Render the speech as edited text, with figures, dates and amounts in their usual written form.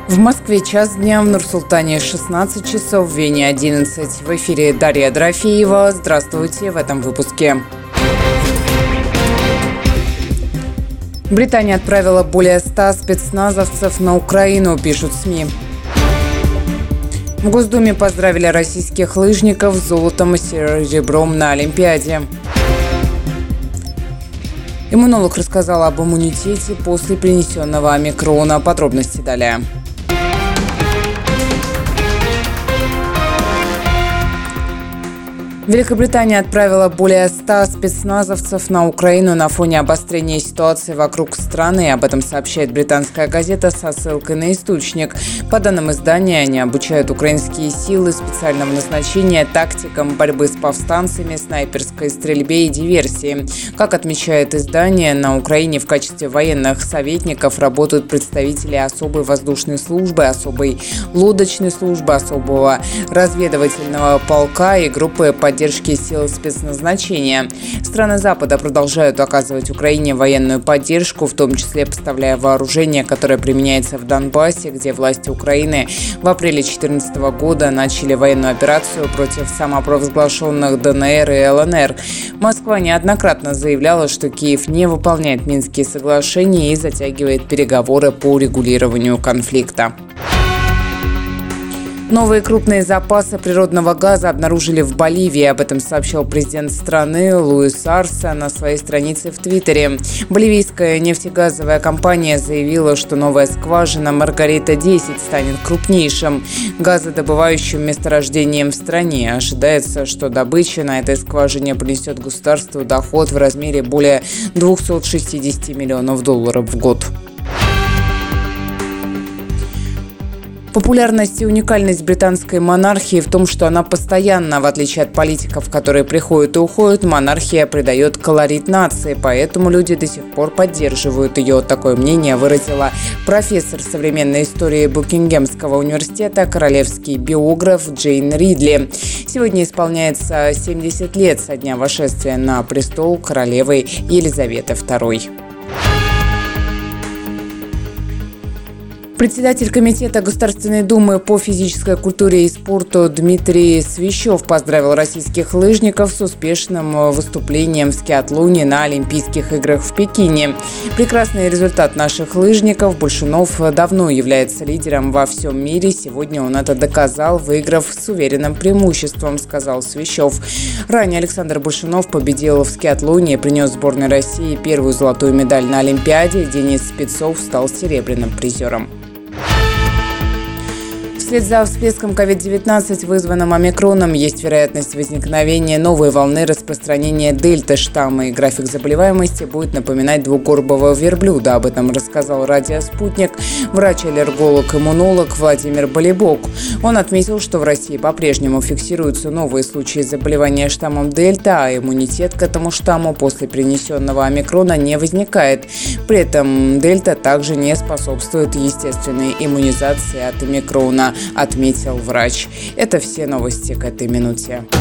В Москве час дня, в Нур-Султане 16 часов, в Вене 11. В эфире Дарья Дорофеева. Здравствуйте в этом выпуске. Британия отправила более 100 спецназовцев на Украину, пишут СМИ. В Госдуме поздравили российских лыжников с золотом и серебром на Олимпиаде. Иммунолог рассказал об иммунитете после принесенного омикрона. Подробности далее. Великобритания отправила более 100 спецназовцев на Украину на фоне обострения ситуации вокруг страны. Об этом сообщает британская газета со ссылкой на источник. По данным издания, они обучают украинские силы специального назначения тактикам борьбы с повстанцами, снайперской стрельбе и диверсии. Как отмечает издание, на Украине в качестве военных советников работают представители особой воздушной службы, особой лодочной службы, особого разведывательного полка и группы поддержки сил спецназначения. Страны Запада продолжают оказывать Украине военную поддержку, в том числе поставляя вооружение, которое применяется в Донбассе, где власти Украины в апреле 2014 года начали военную операцию против самопровозглашенных ДНР и ЛНР. Москва неоднократно заявляла, что Киев не выполняет Минские соглашения и затягивает переговоры по урегулированию конфликта. Новые крупные запасы природного газа обнаружили в Боливии. Об этом сообщил президент страны Луис Арсе на своей странице в Твиттере. Боливийская нефтегазовая компания заявила, что новая скважина Маргарита-10 станет крупнейшим газодобывающим месторождением в стране. Ожидается, что добыча на этой скважине принесет государству доход в размере более $260 миллионов в год. Популярность и уникальность британской монархии в том, что она постоянно, в отличие от политиков, которые приходят и уходят, монархия придает колорит нации, поэтому люди до сих пор поддерживают ее. Такое мнение выразила профессор современной истории Букингемского университета, королевский биограф Джейн Ридли. Сегодня исполняется 70 лет со дня восшествия на престол королевы Елизаветы II. Председатель Комитета Государственной Думы по физической культуре и спорту Дмитрий Свищев поздравил российских лыжников с успешным выступлением в скиатлоне на Олимпийских играх в Пекине. Прекрасный результат наших лыжников. Большунов давно является лидером во всем мире. Сегодня он это доказал, выиграв с уверенным преимуществом, сказал Свищев. Ранее Александр Большунов победил в скиатлоне и принес сборной России первую золотую медаль на Олимпиаде. Денис Спецов стал серебряным призером. Вслед за всплеском COVID-19, вызванным омикроном, есть вероятность возникновения новой волны распространения дельта-штамма, и график заболеваемости будет напоминать двугорбого верблюда. Об этом рассказал радио «Спутник» врач-аллерголог-иммунолог Владимир Болибок. Он отметил, что в России по-прежнему фиксируются новые случаи заболевания штаммом дельта, а иммунитет к этому штамму после перенесенного омикрона не возникает. При этом дельта также не способствует естественной иммунизации от омикрона, отметил врач. Это все новости к этой минуте.